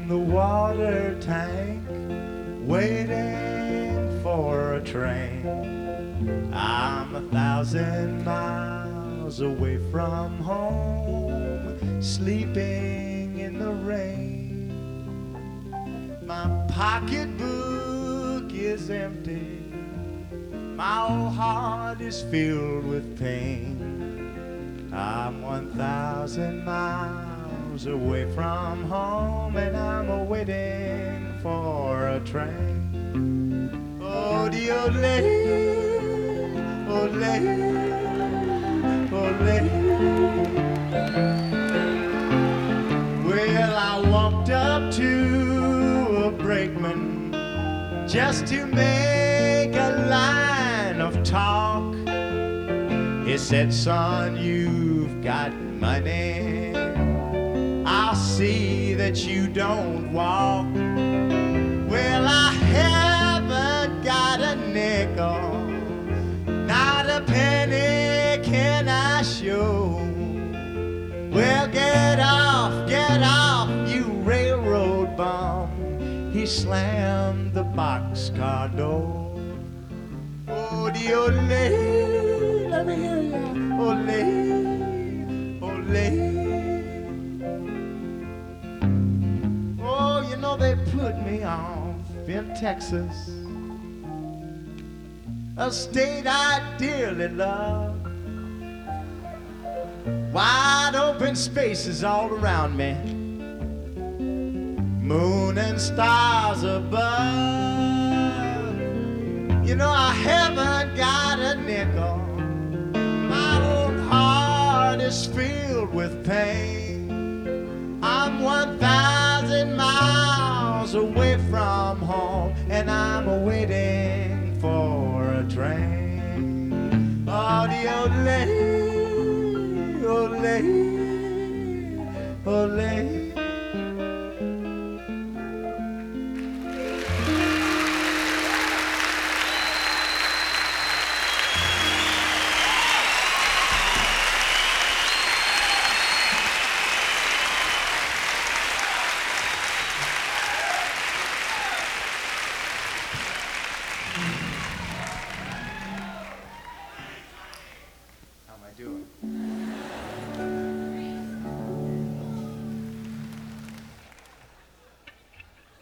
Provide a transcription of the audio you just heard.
in the water tank, waiting for a train. I'm 1,000 miles away from home, sleeping in the rain. My pocketbook is empty, my old heart is filled with pain. I'm 1,000 miles away from home, and I'm waiting for a train. Oh, the old lady, old lady, old lady. Well, I walked up to a brakeman just to make a line of talk. He said, son, you've got money, I'll see that you don't walk. Well, I haven't got a nickel, not a penny can I show. Well, get off, you railroad bum. He slammed the boxcar door. Oh, the old lady, let me hear ya. Old lady, old lady. Oh, you know they put me off in Texas, a state I dearly love. Wide open spaces all around me, moon and stars above. You know I haven't got a nickel, my old heart is filled with pain. I'm 1,000 miles away from home, and I'm waiting for a train. Oh, the old lady, old lady, old lady.